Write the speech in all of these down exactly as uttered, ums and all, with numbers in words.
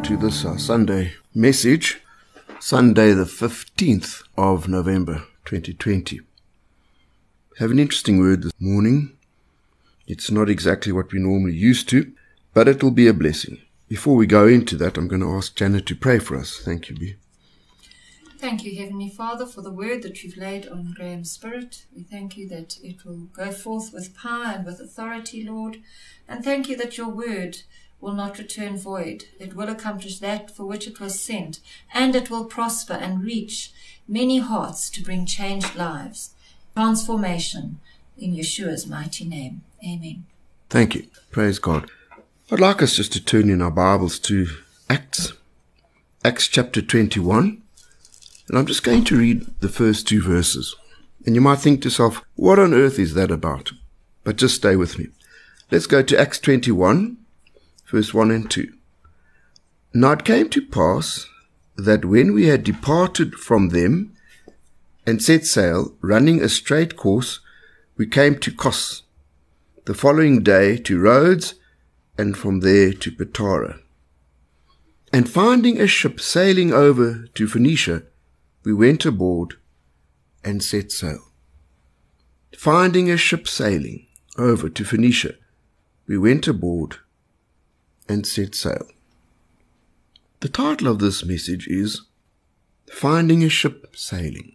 to this uh, Sunday message, Sunday the fifteenth of November twenty twenty. I have an interesting word this morning. It's not exactly what we normally used to, but it will be a blessing. Before we go into that, I'm going to ask Janet to pray for us. Thank you, B. Thank you, Heavenly Father, for the word that you've laid on Graham's spirit. We thank you that it will go forth with power and with authority, Lord. And thank you that your word will not return void. It will accomplish that for which it was sent, and it will prosper and reach many hearts to bring changed lives, transformation in Yeshua's mighty name. Amen. Thank you. Praise God. I'd like us just to turn in our Bibles to Acts, Acts chapter twenty-one. And I'm just going to read the first two verses. And you might think to yourself, what on earth is that about? But just stay with me. Let's go to Acts twenty-one, verse one and two. Now it came to pass that when we had departed from them and set sail, running a straight course, we came to Kos, the following day to Rhodes, and from there to Patara. And finding a ship sailing over to Phoenicia, we went aboard and set sail. Finding a ship sailing over to Phoenicia, we went aboard and set sail. The title of this message is Finding a Ship Sailing.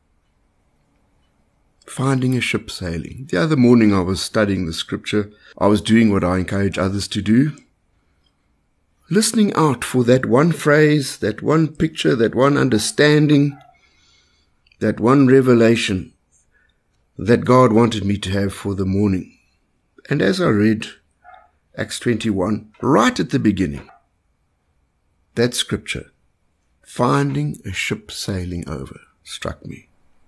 Finding a ship sailing. The other morning I was studying the scripture. I was doing what I encourage others to do. Listening out for that one phrase, that one picture, that one understanding, that one revelation that God wanted me to have for the morning. And as I read Acts twenty-one, right at the beginning, that scripture, finding a ship sailing over, struck me.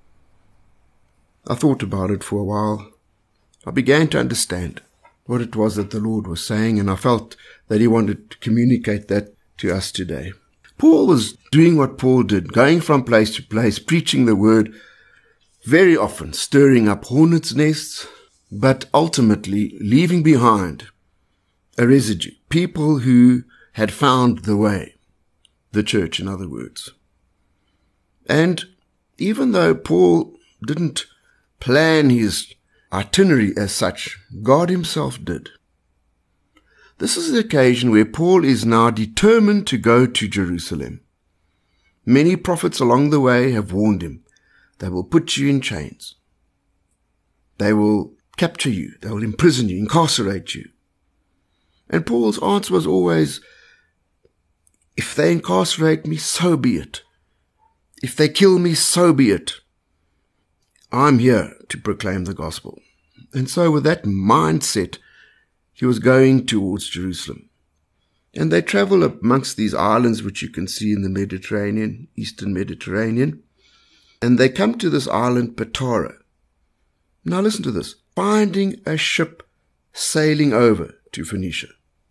I thought about it for a while. I began to understand what it was that the Lord was saying, and I felt that he wanted to communicate that to us today. Paul was doing what Paul did, going from place to place, preaching the word, very often stirring up hornets' nests, but ultimately leaving behind a residue, people who had found the way, the church in other words. And even though Paul didn't plan his itinerary as such, God himself did. This is the occasion where Paul is now determined to go to Jerusalem. Many prophets along the way have warned him, they will put you in chains. They will capture you. They will imprison you, incarcerate you. And Paul's answer was always, if they incarcerate me, so be it. If they kill me, so be it. I'm here to proclaim the gospel. And so with that mindset, he was going towards Jerusalem. And they travel amongst these islands which you can see in the Mediterranean, Eastern Mediterranean. And they come to this island, Patara. Now listen to this. Finding a ship sailing over to Phoenicia.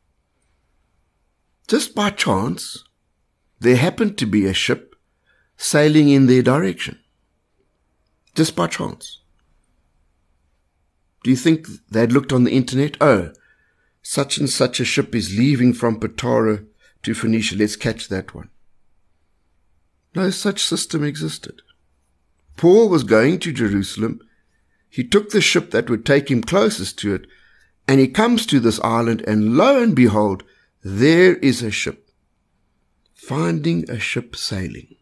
Just by chance, there happened to be a ship sailing in their direction. Just by chance. Do you think they'd looked on the internet? Oh, such and such a ship is leaving from Patara to Phoenicia. Let's catch that one. No such system existed. Paul was going to Jerusalem. He took the ship that would take him closest to it, and he comes to this island, and lo and behold, there is a ship. Finding a ship sailing.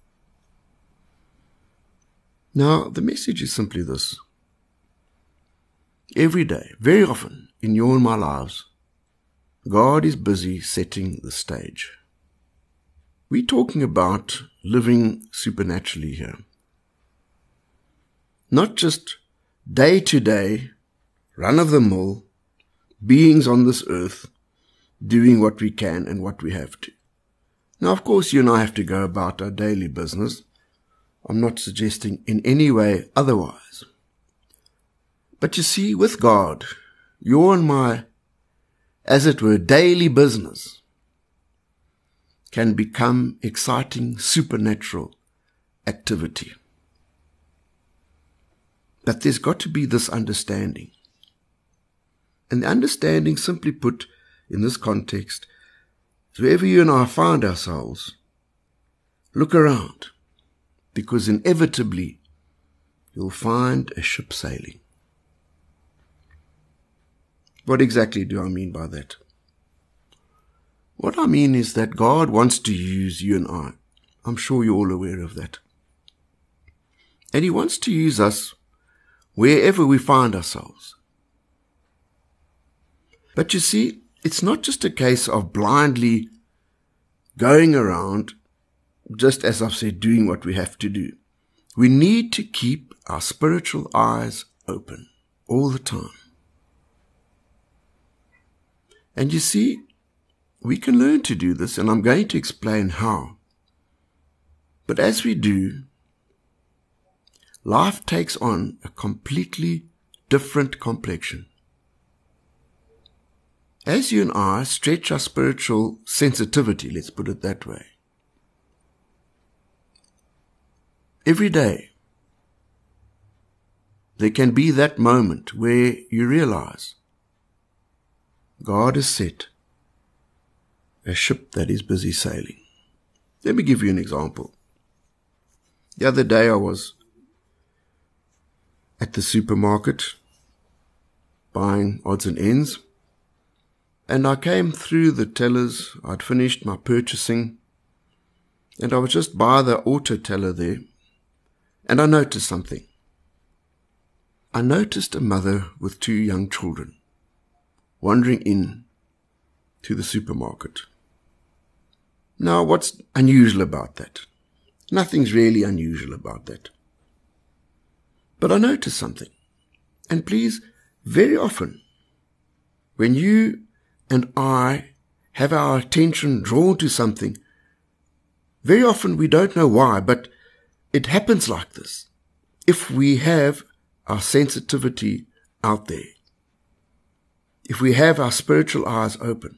Now, the message is simply this. Every day, very often, in your and my lives, God is busy setting the stage. We're talking about living supernaturally here. Not just day-to-day, run-of-the-mill, beings on this earth, doing what we can and what we have to. Now, of course, you and I have to go about our daily business. I'm not suggesting in any way otherwise. But you see, with God, your and my, as it were, daily business can become exciting, supernatural activity. But there's got to be this understanding. And the understanding, simply put, in this context, So wherever you and I find ourselves, look around, because inevitably you'll find a ship sailing. What exactly do I mean by that? What I mean is that God wants to use you and I. I'm sure you're all aware of that. And He wants to use us wherever we find ourselves. But you see, it's not just a case of blindly going around, just as I've said, doing what we have to do. We need to keep our spiritual eyes open all the time. And you see, we can learn to do this, and I'm going to explain how. But as we do, life takes on a completely different complexion. As you and I stretch our spiritual sensitivity, let's put it that way, every day there can be that moment where you realize God has set a ship that is busy sailing. Let me give you an example. The other day I was at the supermarket buying odds and ends, and I came through the tellers. I'd finished my purchasing, and I was just by the auto teller there, and I noticed something. I noticed a mother with two young children wandering in to the supermarket. Now, what's unusual about that? Nothing's really unusual about that. But I noticed something. And please, very often, when you and I have our attention drawn to something, very often we don't know why, but it happens like this. If we have our sensitivity out there, if we have our spiritual eyes open.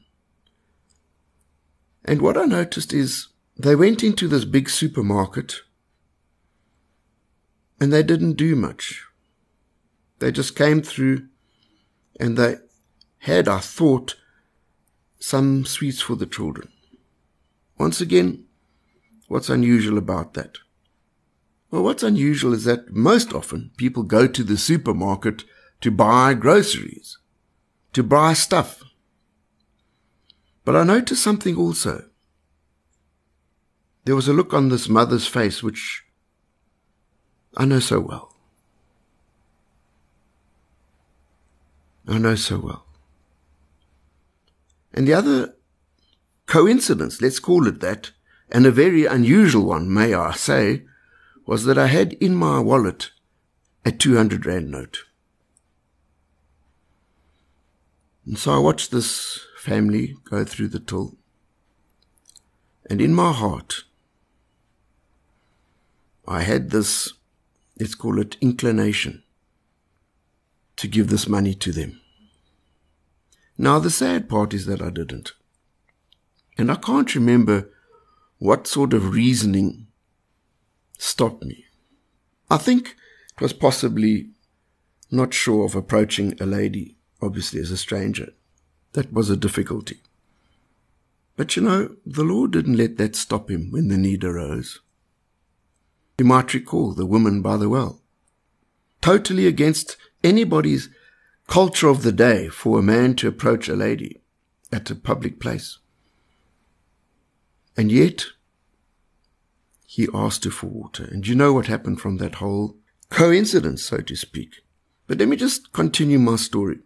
And what I noticed is they went into this big supermarket and they didn't do much. They just came through and they had, I thought, some sweets for the children. Once again, what's unusual about that? Well, what's unusual is that most often people go to the supermarket to buy groceries, to buy stuff. But I noticed something also. There was a look on this mother's face which I know so well. I know so well. And the other coincidence, let's call it that, and a very unusual one, may I say, was that I had in my wallet a two hundred rand note. And so I watched this family go through the till. And in my heart, I had this, let's call it inclination, to give this money to them. Now the sad part is that I didn't. And I can't remember what sort of reasoning stopped me. I think it was possibly not sure of approaching a lady, obviously as a stranger. That was a difficulty. But you know, the Lord didn't let that stop him when the need arose. You might recall the woman by the well. Totally against anybody's culture of the day for a man to approach a lady at a public place. And yet, he asked her for water. And you know what happened from that whole coincidence, so to speak. But let me just continue my story.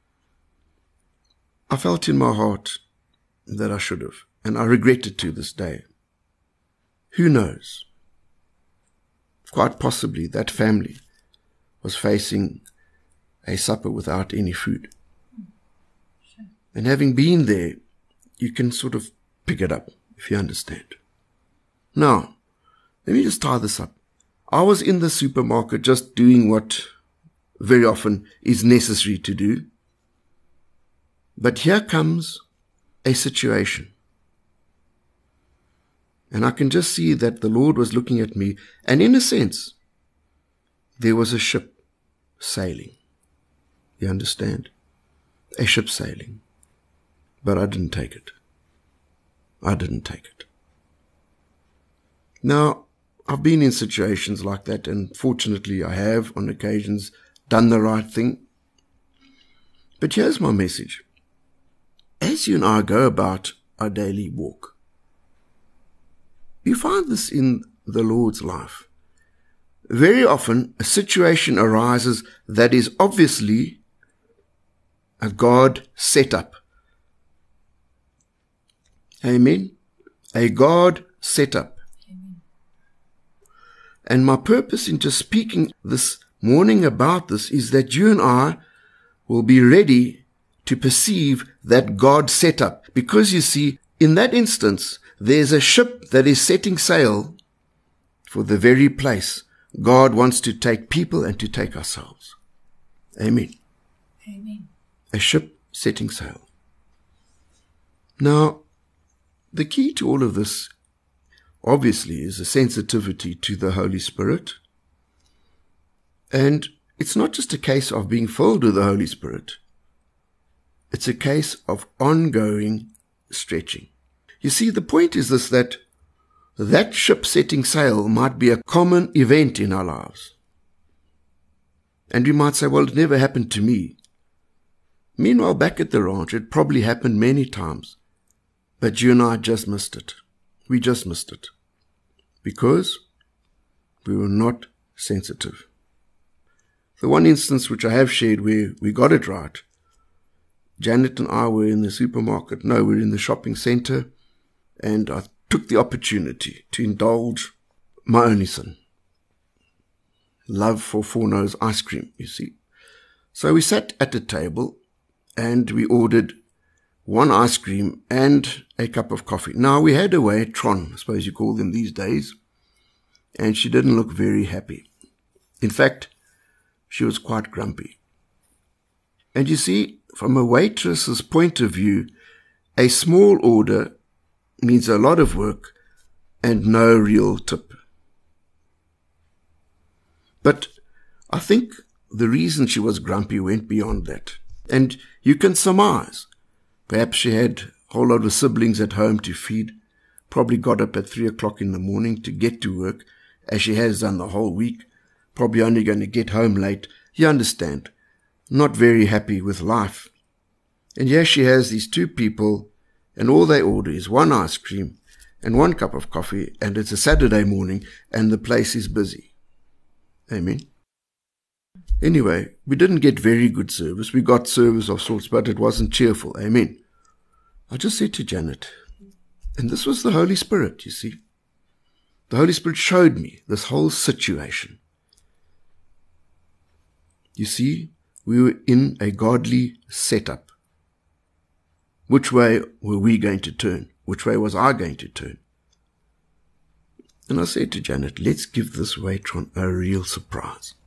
I felt in my heart that I should have, and I regret it to this day. Who knows? Quite possibly that family was facing a supper without any food. Sure. And having been there, you can sort of pick it up, if you understand. Now, let me just tie this up. I was in the supermarket just doing what very often is necessary to do. But here comes a situation. And I can just see that the Lord was looking at me, and in a sense, there was a ship sailing. You understand? A ship sailing. But I didn't take it. I didn't take it. Now, I've been in situations like that, and fortunately I have, on occasions, done the right thing. But here's my message. As you and I go about our daily walk, you find this in the Lord's life. Very often, a situation arises that is obviously a God setup. Amen? A God setup. Amen. And my purpose in just speaking this morning about this is that you and I will be ready to perceive that God setup. Because you see, in that instance, there's a ship that is setting sail for the very place God wants to take people and to take ourselves. Amen. Amen. A ship setting sail. Now, the key to all of this, obviously, is a sensitivity to the Holy Spirit. And it's not just a case of being filled with the Holy Spirit. It's a case of ongoing stretching. You see, the point is this, that that ship setting sail might be a common event in our lives. And you might say, well, it never happened to me. Meanwhile, back at the ranch, it probably happened many times. But you and I just missed it. We just missed it. Because we were not sensitive. The one instance which I have shared where we got it right, Janet and I were in the supermarket. No, we were in the shopping center. And I took the opportunity to indulge my only son. Love for Four Nose ice cream, you see. So we sat at the table and we ordered one ice cream and a cup of coffee. Now, we had a waitress, I suppose you call them these days, and she didn't look very happy. In fact, she was quite grumpy. And you see, from a waitress's point of view, a small order means a lot of work and no real tip. But I think the reason she was grumpy went beyond that. And you can surmise. Perhaps she had a whole lot of siblings at home to feed, probably got up at three o'clock in the morning to get to work, as she has done the whole week, probably only going to get home late. You understand, not very happy with life. And here she has these two people, and all they order is one ice cream and one cup of coffee, and it's a Saturday morning, and the place is busy. Amen. Anyway, we didn't get very good service. We got service of sorts, but it wasn't cheerful. Amen. I just said to Janet, and this was the Holy Spirit, you see. The Holy Spirit showed me this whole situation. You see, we were in a godly setup. Which way were we going to turn? Which way was I going to turn? And I said to Janet, let's give this waitress a real surprise.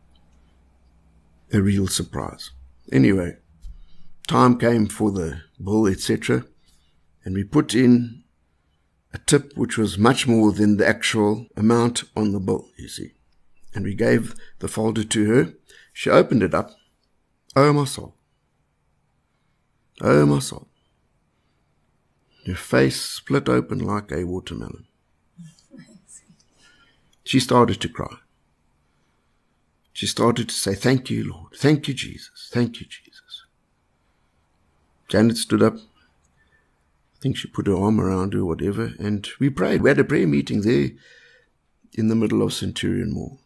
A real surprise. Anyway, time came for the bill, et cetera, and we put in a tip which was much more than the actual amount on the bill, you see. And we gave the folder to her. She opened it up. Oh, my soul. Oh, my soul. Her face split open like a watermelon. She started to cry. She started to say, thank you, Lord. Thank you, Jesus. Thank you, Jesus. Janet stood up. I think she put her arm around her, whatever, and we prayed. We had a prayer meeting there in the middle of Centurion Mall.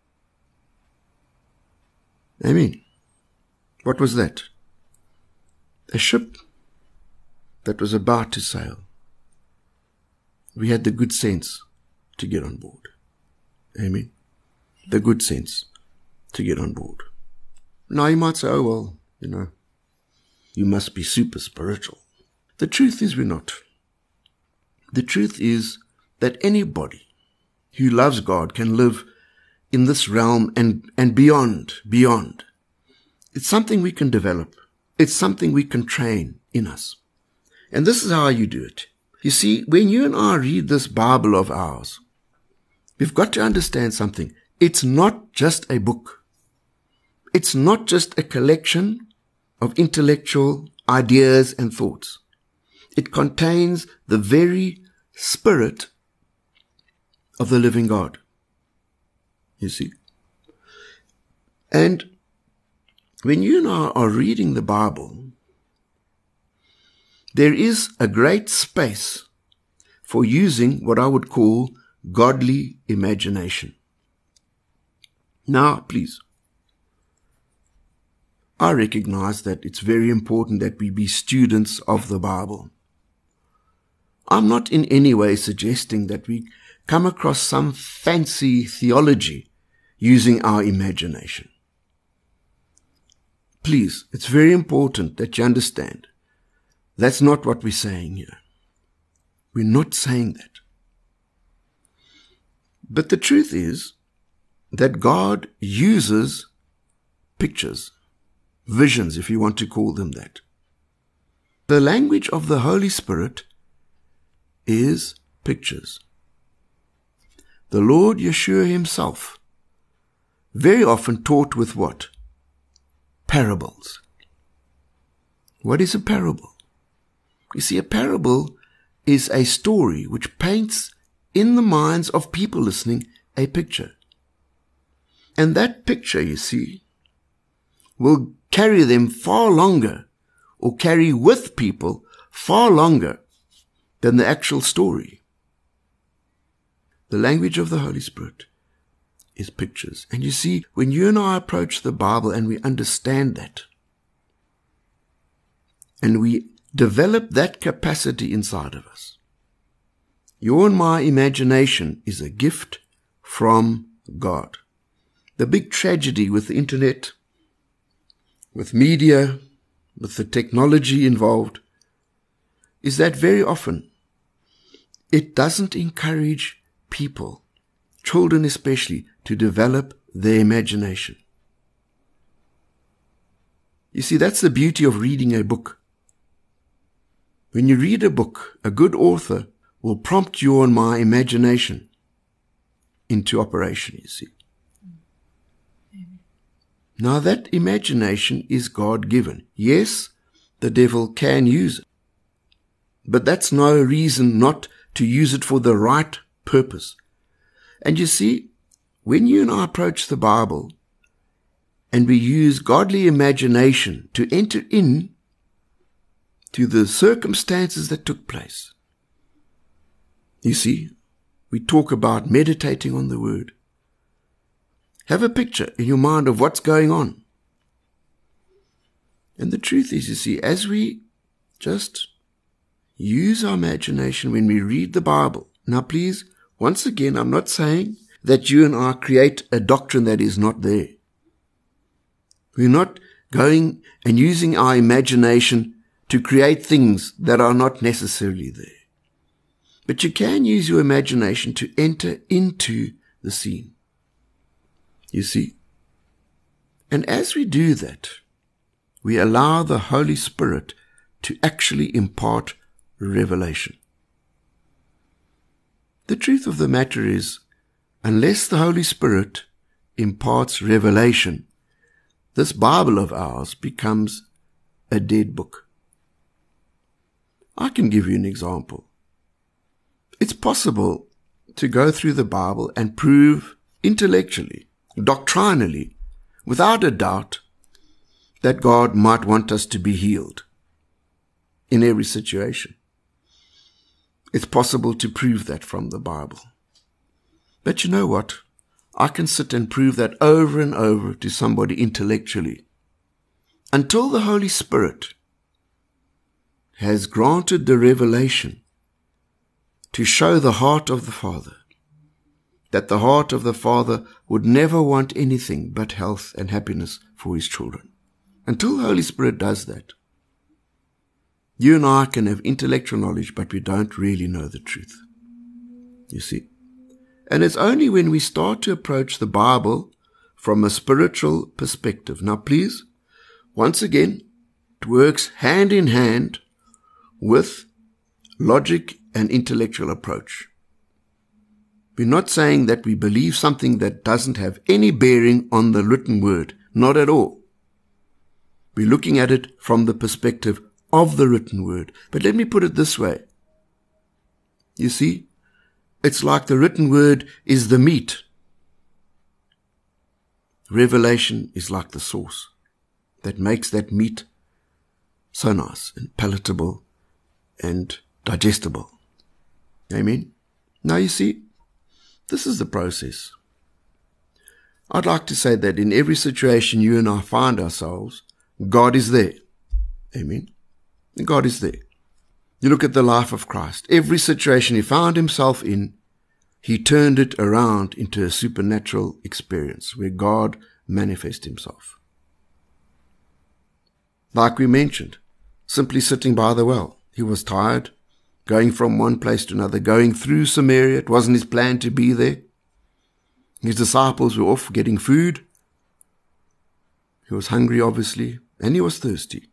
Amen. What was that? A ship that was about to sail. We had the good sense to get on board. Amen. The good sense to get on board. Now you might say, oh well, you know, you must be super spiritual. The truth is we're not. The truth is that anybody who loves God can live in this realm and, and beyond, beyond. It's something we can develop. It's something we can train in us. And this is how you do it. You see, when you and I read this Bible of ours, we've got to understand something. It's not just a book. It's not just a collection of intellectual ideas and thoughts. it contains the very Spirit of the living God. You see? And when you and I are reading the Bible, there is a great space for using what I would call godly imagination. Now, please, I recognize that it's very important that we be students of the Bible. I'm not in any way suggesting that we come across some fancy theology using our imagination. Please, it's very important that you understand that's not what we're saying here. We're not saying that. But the truth is that God uses pictures, visions, if you want to call them that. The language of the Holy Spirit is pictures. The Lord Yeshua himself very often taught with what? Parables. What is a parable? You see, a parable is a story which paints in the minds of people listening a picture. And that picture, you see, will carry them far longer, or carry with people far longer than the actual story. The language of the Holy Spirit is pictures. And you see, when you and I approach the Bible and we understand that, and we develop that capacity inside of us, your and my imagination is a gift from God. The big tragedy with the internet, with media, with the technology involved, is that very often it doesn't encourage people, children especially, to develop their imagination. You see, that's the beauty of reading a book. When you read a book, a good author will prompt your and my imagination into operation, you see. Now that imagination is God-given. Yes, the devil can use it. But that's no reason not to use it for the right purpose. And you see, when you and I approach the Bible and we use godly imagination to enter in to the circumstances that took place, you see, we talk about meditating on the Word. Have a picture in your mind of what's going on. And the truth is, you see, as we just use our imagination when we read the Bible. Now please, once again, I'm not saying that you and I create a doctrine that is not there. We're not going and using our imagination to create things that are not necessarily there. But you can use your imagination to enter into the scene. You see? And as we do that, we allow the Holy Spirit to actually impart revelation. The truth of the matter is, unless the Holy Spirit imparts revelation, this Bible of ours becomes a dead book. I can give you an example. It's possible to go through the Bible and prove intellectually, doctrinally, without a doubt, that God might want us to be healed in every situation. It's possible to prove that from the Bible. But you know what? I can sit and prove that over and over to somebody intellectually, until the Holy Spirit has granted the revelation to show the heart of the Father, that the heart of the Father would never want anything but health and happiness for his children. Until the Holy Spirit does that, you and I can have intellectual knowledge, but we don't really know the truth. You see? And it's only when we start to approach the Bible from a spiritual perspective. Now please, once again, it works hand in hand with logic and intellectual approach. We're not saying that we believe something that doesn't have any bearing on the written word. Not at all. We're looking at it from the perspective of the written word. But let me put it this way. You see, it's like the written word is the meat. Revelation is like the sauce that makes that meat so nice and palatable and digestible. Amen? Now you see, this is the process. I'd like to say that in every situation you and I find ourselves, God is there. Amen? God is there. You look at the life of Christ. Every situation he found himself in, he turned it around into a supernatural experience where God manifests himself. Like we mentioned, simply sitting by the well. He was tired, going from one place to another, going through Samaria. It wasn't his plan to be there. His disciples were off getting food. He was hungry, obviously, and he was thirsty.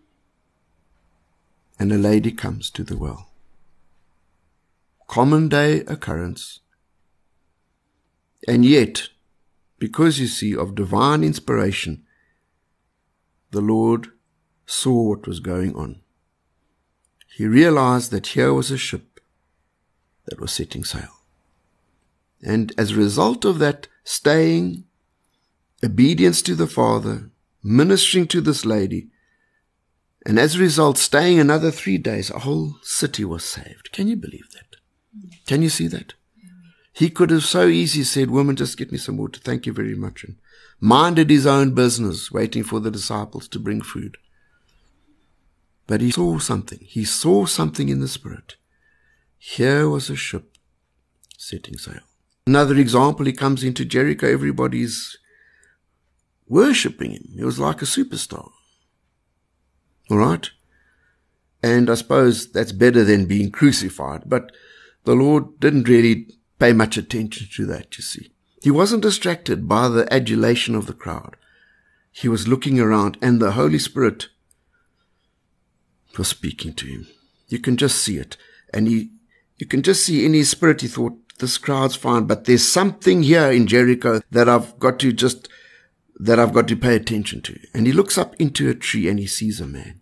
And a lady comes to the well. Common day occurrence. And yet, because you see, of divine inspiration, the Lord saw what was going on. He realized that here was a ship that was setting sail. And as a result of that staying, obedience to the Father, ministering to this lady, and as a result staying another three days, a whole city was saved. Can you believe that? Can you see that? He could have so easily said, woman, just get me some water, thank you very much, and minded his own business, waiting for the disciples to bring food. But he saw something. He saw something in the Spirit. Here was a ship setting sail. Another example, he comes into Jericho, everybody's worshipping him. He was like a superstar. All right? And I suppose that's better than being crucified. But the Lord didn't really pay much attention to that, you see. He wasn't distracted by the adulation of the crowd. He was looking around, and the Holy Spirit was speaking to him. You can just see it. And he, you can just see in his spirit, he thought, this crowd's fine, but there's something here in Jericho that I've got to just, that I've got to pay attention to. And he looks up into a tree and he sees a man.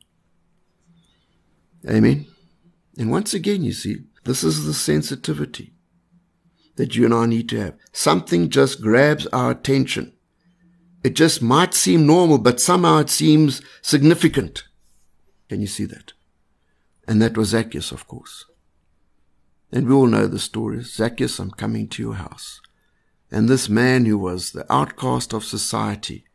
Amen. And once again, you see, this is the sensitivity that you and I need to have. Something just grabs our attention. It just might seem normal, but somehow it seems significant. Can you see that? And that was Zacchaeus, of course. And we all know the story. Zacchaeus, I'm coming to your house. And this man who was the outcast of society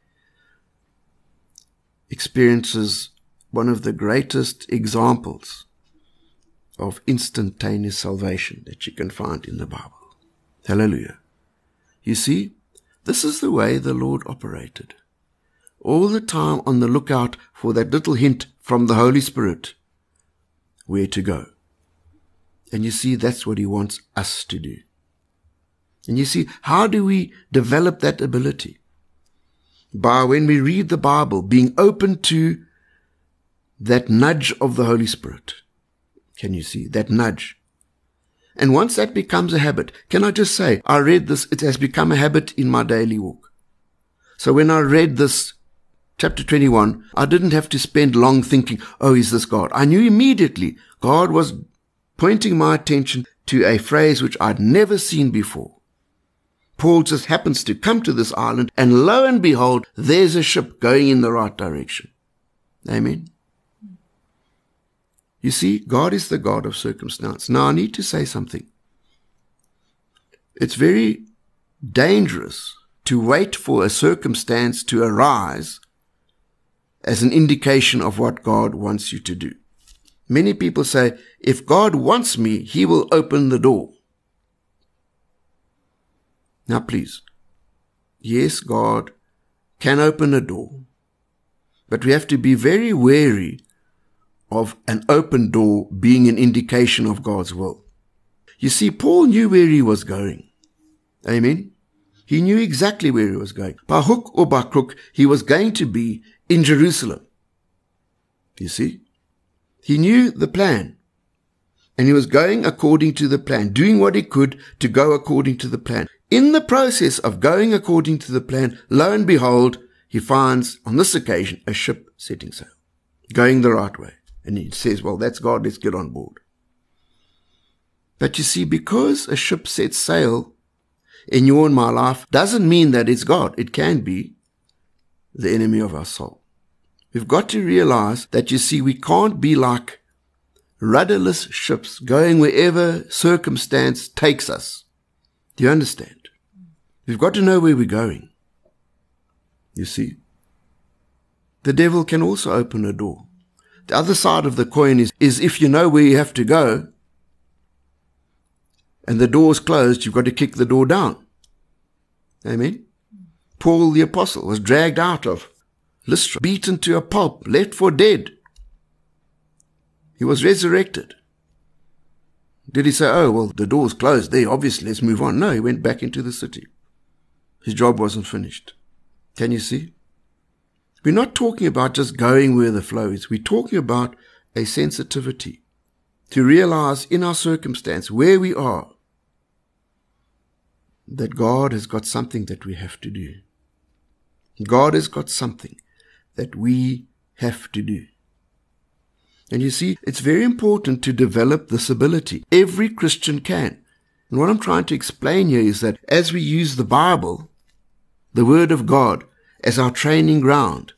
experiences one of the greatest examples of instantaneous salvation that you can find in the Bible. Hallelujah. You see, this is the way the Lord operated. All the time on the lookout for that little hint from the Holy Spirit where to go. And you see, that's what he wants us to do. And you see, how do we develop that ability? By when we read the Bible, being open to that nudge of the Holy Spirit. Can you see? That nudge. And once that becomes a habit, can I just say, I read this, it has become a habit in my daily walk. So when I read this chapter twenty-one, I didn't have to spend long thinking, oh, is this God? I knew immediately God was pointing my attention to a phrase which I'd never seen before. Paul just happens to come to this island, and lo and behold, there's a ship going in the right direction. Amen. You see, God is the God of circumstance. Now, I need to say something. It's very dangerous to wait for a circumstance to arise as an indication of what God wants you to do. Many people say, if God wants me, he will open the door. Now, please, yes, God can open a door, but we have to be very wary of an open door being an indication of God's will. You see, Paul knew where he was going. Amen. He knew exactly where he was going. By hook or by crook, he was going to be in Jerusalem. You see, he knew the plan, and he was going according to the plan, doing what he could to go according to the plan. In the process of going according to the plan, lo and behold, he finds on this occasion a ship setting sail, going the right way. And he says, well, that's God, let's get on board. But you see, because a ship sets sail in your and my life doesn't mean that it's God. It can be the enemy of our soul. We've got to realize that, you see, we can't be like rudderless ships going wherever circumstance takes us. Do you understand? We've got to know where we're going. You see, the devil can also open a door. The other side of the coin is, is if you know where you have to go and the door's closed, you've got to kick the door down. Amen? Paul the apostle was dragged out of Lystra, beaten to a pulp, left for dead. He was resurrected. Did he say, oh, well, the door's closed there, obviously, let's move on? No, he went back into the city. His job wasn't finished. Can you see? We're not talking about just going where the flow is. We're talking about a sensitivity to realize in our circumstance, where we are, that God has got something that we have to do. God has got something that we have to do. And you see, it's very important to develop this ability. Every Christian can. And what I'm trying to explain here is that as we use the Bible, the Word of God, as our training ground,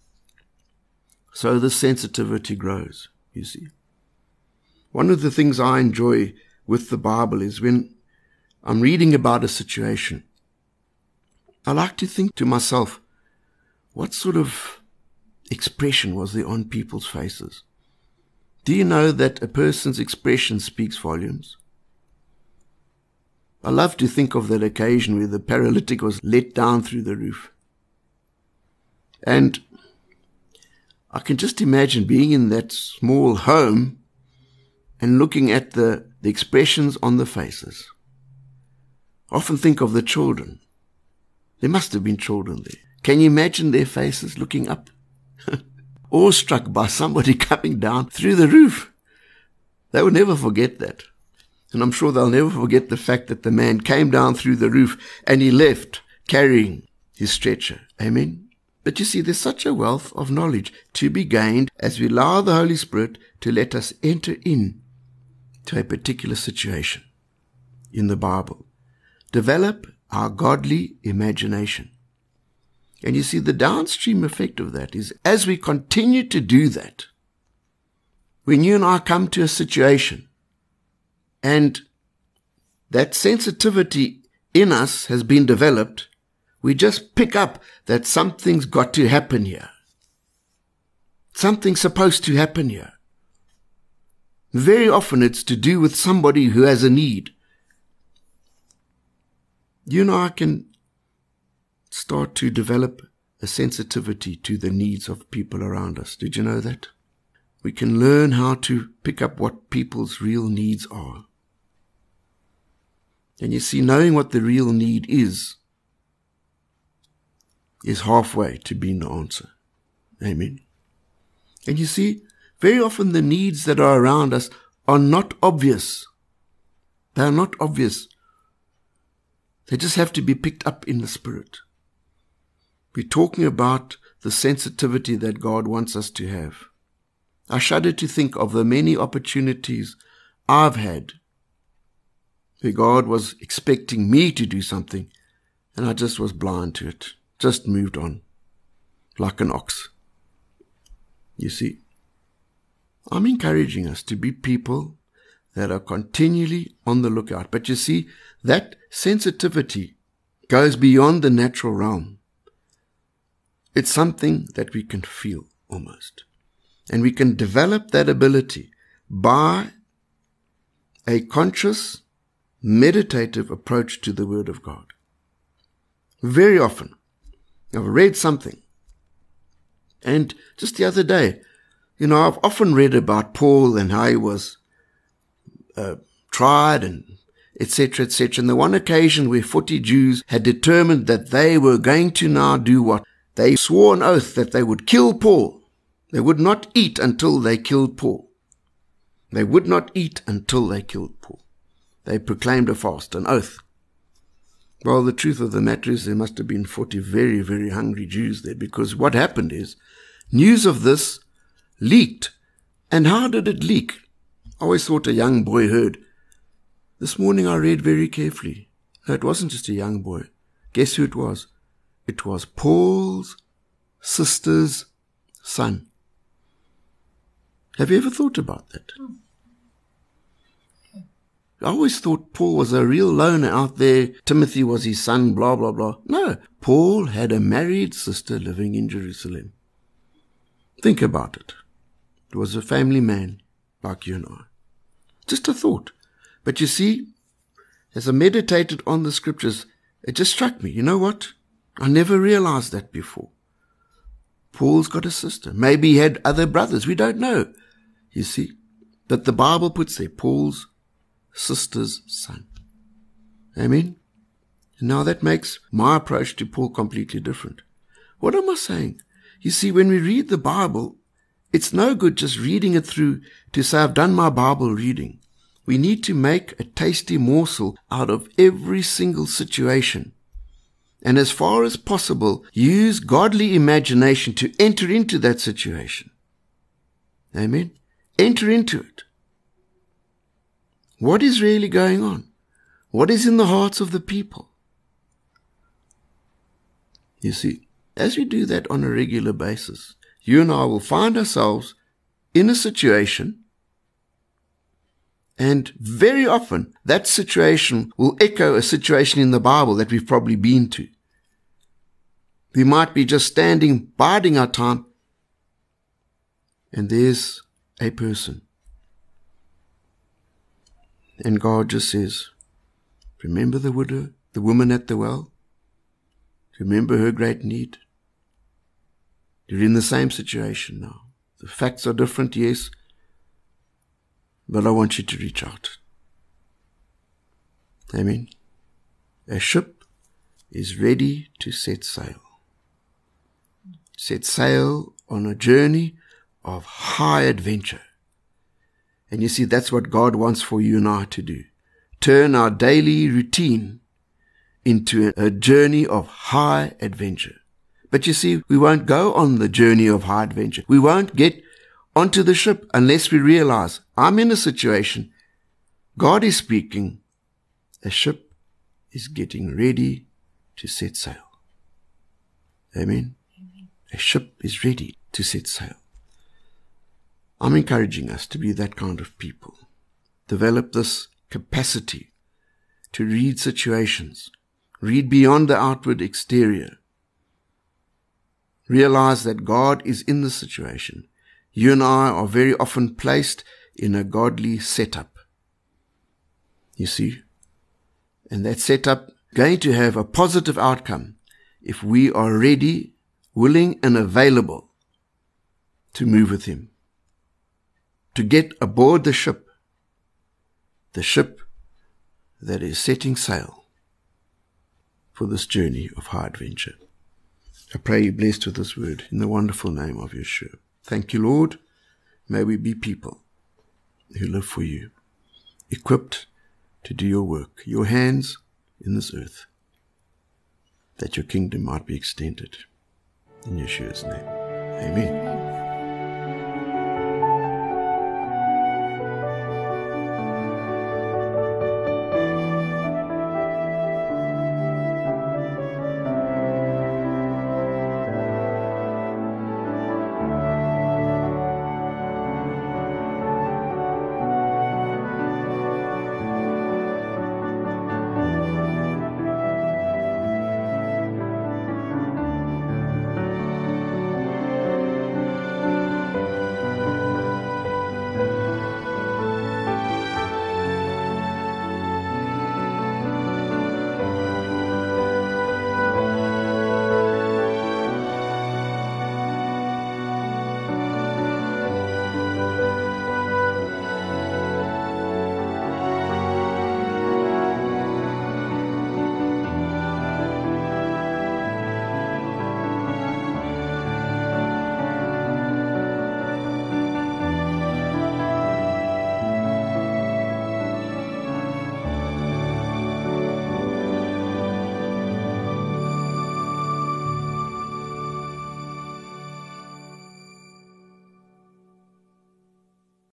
so the sensitivity grows, you see. One of the things I enjoy with the Bible is when I'm reading about a situation, I like to think to myself, what sort of expression was there on people's faces? Do you know that a person's expression speaks volumes? I love to think of that occasion where the paralytic was let down through the roof. And I can just imagine being in that small home and looking at the, the expressions on the faces. I often think of the children. There must have been children there. Can you imagine their faces looking up? Awestruck by somebody coming down through the roof. They will never forget that. And I'm sure they'll never forget the fact that the man came down through the roof and he left carrying his stretcher. Amen? But you see, there's such a wealth of knowledge to be gained as we allow the Holy Spirit to let us enter in to a particular situation in the Bible. Develop our godly imagination. And you see, the downstream effect of that is as we continue to do that, when you and I come to a situation and that sensitivity in us has been developed, we just pick up that something's got to happen here. Something's supposed to happen here. Very often it's to do with somebody who has a need. You and I can start to develop a sensitivity to the needs of people around us. Did you know that? We can learn how to pick up what people's real needs are. And you see, knowing what the real need is, is halfway to being the answer. Amen. And you see, very often the needs that are around us are not obvious. They are not obvious. They just have to be picked up in the Spirit. We're talking about the sensitivity that God wants us to have. I shudder to think of the many opportunities I've had where God was expecting me to do something and I just was blind to it, just moved on like an ox. You see, I'm encouraging us to be people that are continually on the lookout. But you see, that sensitivity goes beyond the natural realm. It's something that we can feel almost. And we can develop that ability by a conscious, meditative approach to the Word of God. Very often, I've read something. And just the other day, you know, I've often read about Paul and how he was uh, tried and et cetera, et cetera. And the one occasion where forty Jews had determined that they were going to now do what? They swore an oath that they would kill Paul. They would not eat until they killed Paul. They would not eat until they killed Paul. They proclaimed a fast, an oath. Well, the truth of the matter is there must have been forty very, very hungry Jews there, because what happened is news of this leaked And how did it leak? I always thought a young boy heard. This morning I read very carefully. No, it wasn't just a young boy. Guess who it was? It was Paul's sister's son. Have you ever thought about that? Hmm. I always thought Paul was a real loner out there. Timothy was his son, blah, blah, blah. No, Paul had a married sister living in Jerusalem. Think about it. It was a family man like you and I. Just a thought. But you see, as I meditated on the scriptures, it just struck me. You know what? I never realized that before. Paul's got a sister. Maybe he had other brothers. We don't know. You see, that the Bible puts there, Paul's sister's son. Amen? And now that makes my approach to Paul completely different. What am I saying? You see, when we read the Bible, it's no good just reading it through to say, I've done my Bible reading. We need to make a tasty morsel out of every single situation. And as far as possible, use godly imagination to enter into that situation. Amen? Enter into it. What is really going on? What is in the hearts of the people? You see, as we do that on a regular basis, you and I will find ourselves in a situation, and very often that situation will echo a situation in the Bible that we've probably been to. We might be just standing, biding our time, and there's a person. And God just says, remember the widow, the woman at the well? Remember her great need? You're in the same situation now. The facts are different, yes, but I want you to reach out. Amen. A ship is ready to set sail. Set sail on a journey of high adventure. And you see, that's what God wants for you and I to do. Turn our daily routine into a journey of high adventure. But you see, we won't go on the journey of high adventure. We won't get onto the ship unless we realize, I'm in a situation, God is speaking, a ship is getting ready to set sail. Amen? Amen. A ship is ready to set sail. I'm encouraging us to be that kind of people. Develop this capacity to read situations, read beyond the outward exterior. Realize that God is in the situation. You and I are very often placed in a godly setup. You see? And that setup is going to have a positive outcome if we are ready, willing, and available to move with Him. To get aboard the ship, the ship that is setting sail for this journey of high adventure. I pray you blessed with this word in the wonderful name of Yeshua. Thank you, Lord. May we be people who live for you, equipped to do your work, your hands in this earth, that your kingdom might be extended. In Yeshua's name, amen.